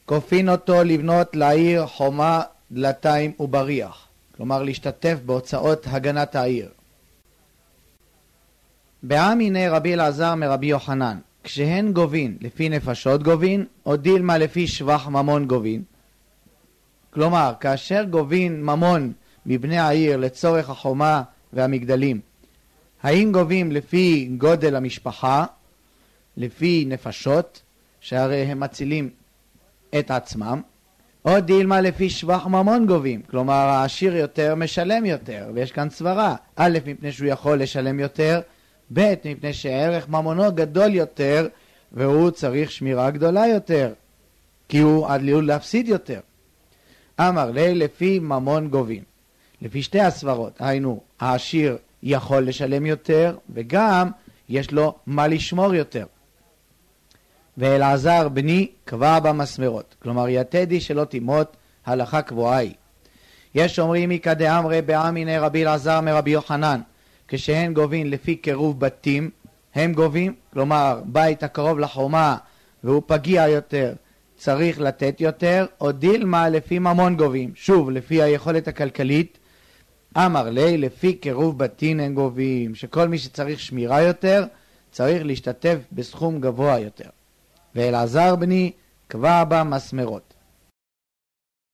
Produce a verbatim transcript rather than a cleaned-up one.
כופין אותו לבנות לעיר חומה, דלתיים ובריח, כלומר להשתתף בהוצאות הגנת העיר. בעם הנה רבי אלעזר מרבי יוחנן, כשהן גובין לפי נפשות גובין, או דילמה לפי שבח ממון גובין. כלומר, כאשר גובין ממון מבני העיר לצורך החומה והמגדלים, האם גובים לפי גודל המשפחה, לפי נפשות, שהרי הם מצילים את עצמם, או דילמה לפי שבח ממון גובים, כלומר העשיר יותר משלם יותר, ויש כאן סברה, א' מפני שהוא יכול לשלם יותר, ב' מפני שערך ממונו גדול יותר, והוא צריך שמירה גדולה יותר, כי הוא עלול להפסיד יותר. אמר לי לפי ממון גובים, לפי שתי הסברות, היינו העשיר יכול לשלם יותר, וגם יש לו מה לשמור יותר. ואלעזר בני קבע במסמרות, כלומר יתדי שלא תימות, הלכה קבועה היא. יש אומרים מקא דאמרי בעם הנה רבי אלעזר מרבי יוחנן, כשהן גובין לפי קירוב בתים, הם גובים, כלומר בית הקרוב לחומה והוא פגיע יותר, צריך לתת יותר, או דילמה לפי ממון גובים, שוב לפי היכולת הכלכלית. אמר לי לפי קירוב בתים הם גובים, שכל מי שצריך שמירה יותר צריך להשתתף בסכום גבוה יותר. ואלעזר בני קבע בה מסמרות.